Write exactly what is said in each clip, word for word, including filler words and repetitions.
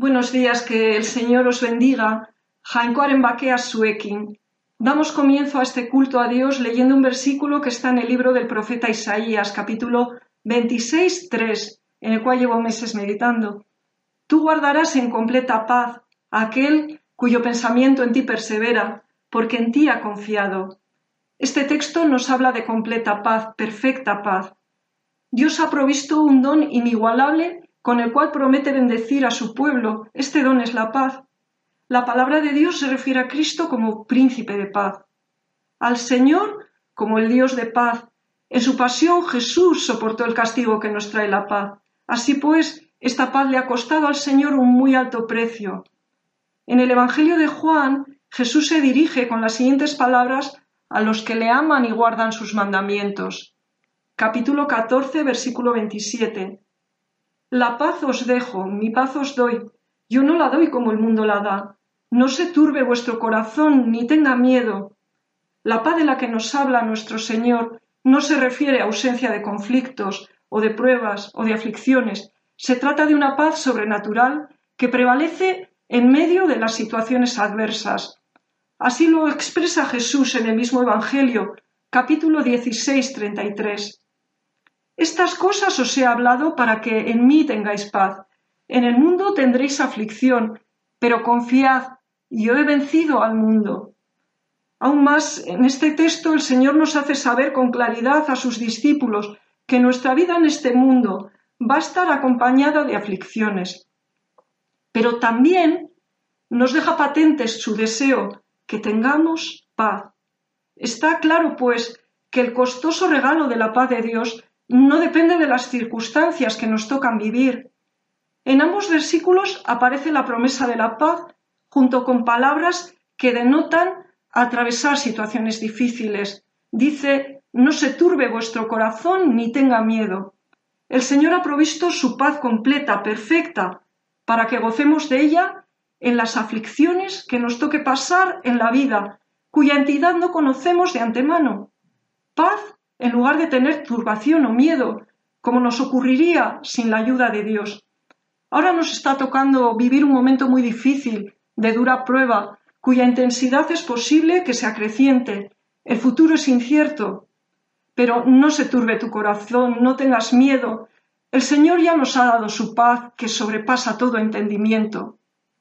Buenos días, que el Señor os bendiga. Jainkoaren bakea zuekin. Damos comienzo a este culto a Dios leyendo un versículo que está en el libro del profeta Isaías, capítulo veintiséis, tres, en el cual llevo meses meditando. Tú guardarás en completa paz a aquel cuyo pensamiento en ti persevera, porque en ti ha confiado. Este texto nos habla de completa paz, perfecta paz. Dios ha provisto un don inigualable con el cual promete bendecir a su pueblo. Este don es la paz. La palabra de Dios se refiere a Cristo como príncipe de paz, al Señor como el Dios de paz. En su pasión Jesús soportó el castigo que nos trae la paz. Así pues, esta paz le ha costado al Señor un muy alto precio. En el Evangelio de Juan, Jesús se dirige con las siguientes palabras a los que le aman y guardan sus mandamientos. Capítulo catorce, versículo veintisiete. La paz os dejo, mi paz os doy. Yo no la doy como el mundo la da. No se turbe vuestro corazón, ni tenga miedo. La paz de la que nos habla nuestro Señor no se refiere a ausencia de conflictos, o de pruebas, o de aflicciones. Se trata de una paz sobrenatural que prevalece en medio de las situaciones adversas. Así lo expresa Jesús en el mismo Evangelio, capítulo dieciséis, treinta y tres. Estas cosas os he hablado para que en mí tengáis paz. En el mundo tendréis aflicción, pero confiad, yo he vencido al mundo. Aún más, en este texto el Señor nos hace saber con claridad a sus discípulos que nuestra vida en este mundo va a estar acompañada de aflicciones. Pero también nos deja patente su deseo que tengamos paz. Está claro, pues, que el costoso regalo de la paz de Dios no depende de las circunstancias que nos tocan vivir. En ambos versículos aparece la promesa de la paz junto con palabras que denotan atravesar situaciones difíciles. Dice, no se turbe vuestro corazón ni tenga miedo. El Señor ha provisto su paz completa, perfecta, para que gocemos de ella en las aflicciones que nos toque pasar en la vida, cuya entidad no conocemos de antemano. Paz en lugar de tener turbación o miedo, como nos ocurriría sin la ayuda de Dios. Ahora nos está tocando vivir un momento muy difícil, de dura prueba, cuya intensidad es posible que se acreciente. El futuro es incierto. Pero no se turbe tu corazón, no tengas miedo. El Señor ya nos ha dado su paz, que sobrepasa todo entendimiento.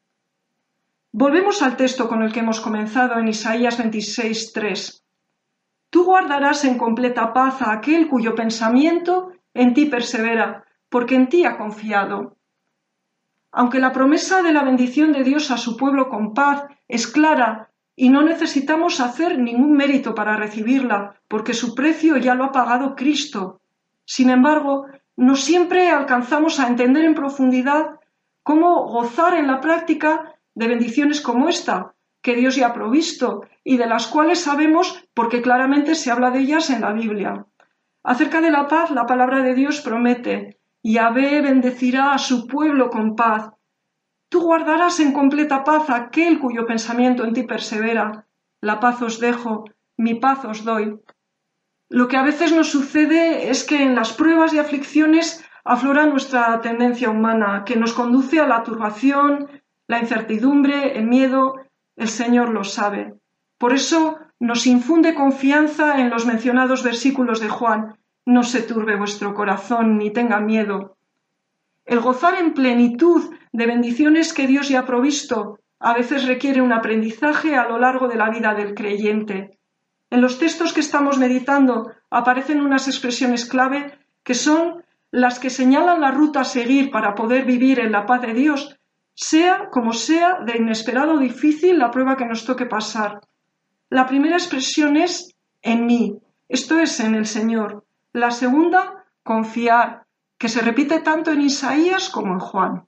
Volvemos al texto con el que hemos comenzado en Isaías veintiséis, tres. Tú guardarás en completa paz a aquel cuyo pensamiento en ti persevera, porque en ti ha confiado. Aunque la promesa de la bendición de Dios a su pueblo con paz es clara y no necesitamos hacer ningún mérito para recibirla, porque su precio ya lo ha pagado Cristo. Sin embargo, no siempre alcanzamos a entender en profundidad cómo gozar en la práctica de bendiciones como esta, que Dios ya ha provisto y de las cuales sabemos porque claramente se habla de ellas en la Biblia. Acerca de la paz, la palabra de Dios promete: Yahvé bendecirá a su pueblo con paz. Tú guardarás en completa paz a aquel cuyo pensamiento en ti persevera. La paz os dejo, mi paz os doy. Lo que a veces nos sucede es que en las pruebas y aflicciones aflora nuestra tendencia humana, que nos conduce a la turbación, la incertidumbre, el miedo. El Señor lo sabe. Por eso nos infunde confianza en los mencionados versículos de Juan. No se turbe vuestro corazón ni tenga miedo. El gozar en plenitud de bendiciones que Dios ya ha provisto a veces requiere un aprendizaje a lo largo de la vida del creyente. En los textos que estamos meditando aparecen unas expresiones clave que son las que señalan la ruta a seguir para poder vivir en la paz de Dios, sea como sea de inesperado o difícil la prueba que nos toque pasar. La primera expresión es en mí, esto es en el Señor. La segunda, confiar, que se repite tanto en Isaías como en Juan.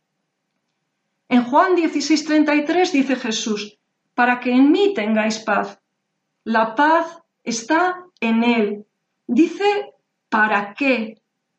En Juan dieciséis, treinta y tres dice Jesús, para que en mí tengáis paz. La paz está en Él. Dice, ¿para qué?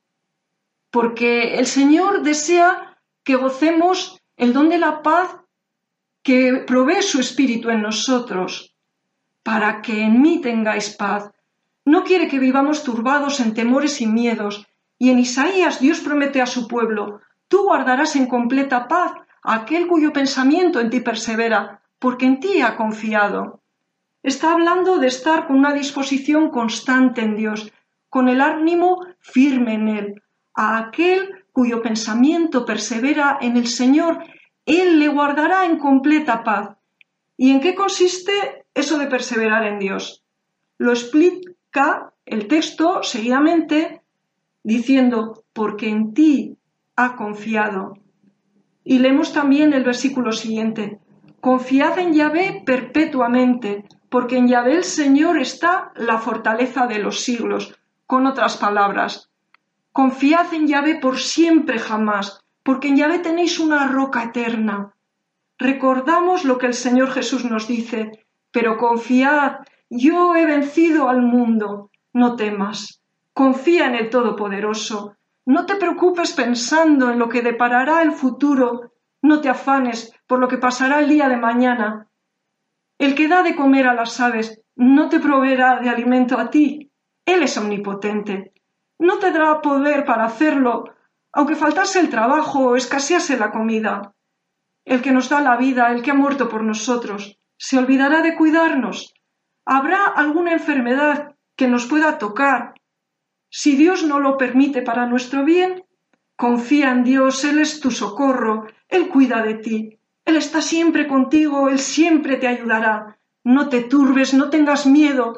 Porque el Señor desea que gocemos el don de la paz que provee su Espíritu en nosotros, para que en mí tengáis paz. No quiere que vivamos turbados en temores y miedos, y en Isaías Dios promete a su pueblo, tú guardarás en completa paz a aquel cuyo pensamiento en ti persevera, porque en ti ha confiado. Está hablando de estar con una disposición constante en Dios, con el ánimo firme en Él. A aquel cuyo pensamiento persevera en el Señor, Él le guardará en completa paz. ¿Y en qué consiste eso de perseverar en Dios? Lo explica el texto seguidamente diciendo, porque en ti ha confiado. Y leemos también el versículo siguiente, confiad en Yahvé perpetuamente, porque en Yahvé el Señor está la fortaleza de los siglos. Con otras palabras, confiad en Yahvé por siempre jamás, porque en Yahvé tenéis una roca eterna. Recordamos lo que el Señor Jesús nos dice, pero confiad, yo he vencido al mundo, no temas. Confía en el Todopoderoso. No te preocupes pensando en lo que deparará el futuro. No te afanes por lo que pasará el día de mañana. El que da de comer a las aves no te proveerá de alimento a ti. Él es omnipotente. No te dará poder para hacerlo, aunque faltase el trabajo o escasease la comida. El que nos da la vida, el que ha muerto por nosotros, ¿se olvidará de cuidarnos? ¿Habrá alguna enfermedad que nos pueda tocar? Si Dios no lo permite para nuestro bien, confía en Dios, Él es tu socorro, Él cuida de ti, Él está siempre contigo, Él siempre te ayudará. No te turbes, no tengas miedo,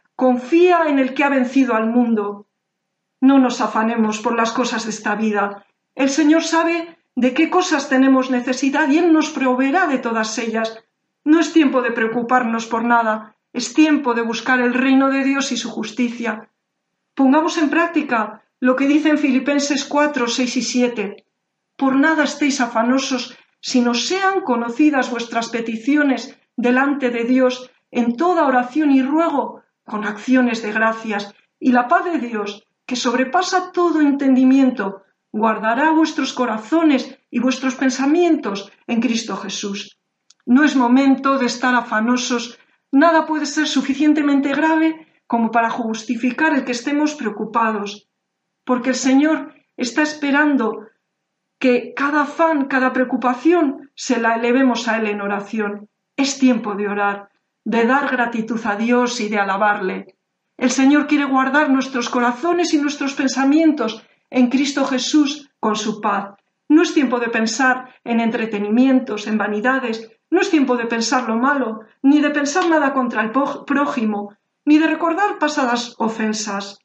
confía en el que ha vencido al mundo. No nos afanemos por las cosas de esta vida. El Señor sabe de qué cosas tenemos necesidad y Él nos proveerá de todas ellas. No es tiempo de preocuparnos por nada, es tiempo de buscar el reino de Dios y su justicia. Pongamos en práctica lo que dice en Filipenses cuatro, seis y siete. Por nada estéis afanosos, sino sean conocidas vuestras peticiones delante de Dios en toda oración y ruego con acciones de gracias, y la paz de Dios, que sobrepasa todo entendimiento, guardará vuestros corazones y vuestros pensamientos en Cristo Jesús. No es momento de estar afanosos, nada puede ser suficientemente grave como para justificar el que estemos preocupados, porque el Señor está esperando que cada afán, cada preocupación, se la elevemos a Él en oración. Es tiempo de orar, de dar gratitud a Dios y de alabarle. El Señor quiere guardar nuestros corazones y nuestros pensamientos en Cristo Jesús con su paz. No es tiempo de pensar en entretenimientos, en vanidades, no es tiempo de pensar lo malo, ni de pensar nada contra el prójimo, ni de recordar pasadas ofensas.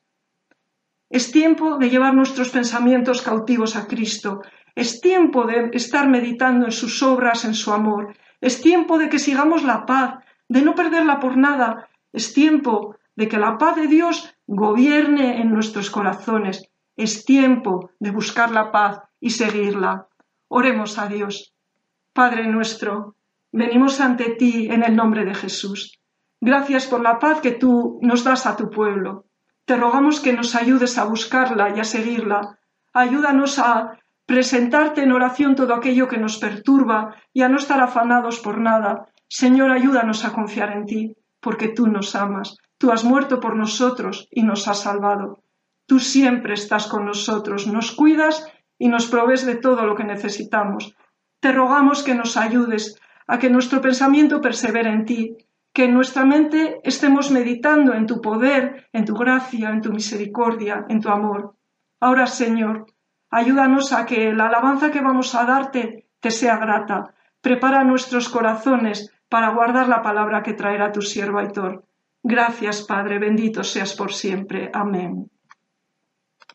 Es tiempo de llevar nuestros pensamientos cautivos a Cristo. Es tiempo de estar meditando en sus obras, en su amor. Es tiempo de que sigamos la paz, de no perderla por nada. Es tiempo de que la paz de Dios gobierne en nuestros corazones. Es tiempo de buscar la paz y seguirla. Oremos a Dios. Padre nuestro, venimos ante ti en el nombre de Jesús. Gracias por la paz que tú nos das a tu pueblo. Te rogamos que nos ayudes a buscarla y a seguirla. Ayúdanos a presentarte en oración todo aquello que nos perturba y a no estar afanados por nada. Señor, ayúdanos a confiar en ti, porque tú nos amas. Tú has muerto por nosotros y nos has salvado. Tú siempre estás con nosotros, nos cuidas y nos provees de todo lo que necesitamos. Te rogamos que nos ayudes a que nuestro pensamiento persevere en ti, que en nuestra mente estemos meditando en tu poder, en tu gracia, en tu misericordia, en tu amor. Ahora, Señor, ayúdanos a que la alabanza que vamos a darte te sea grata. Prepara nuestros corazones para guardar la palabra que traerá tu siervo Aitor. Gracias, Padre, bendito seas por siempre. Amén.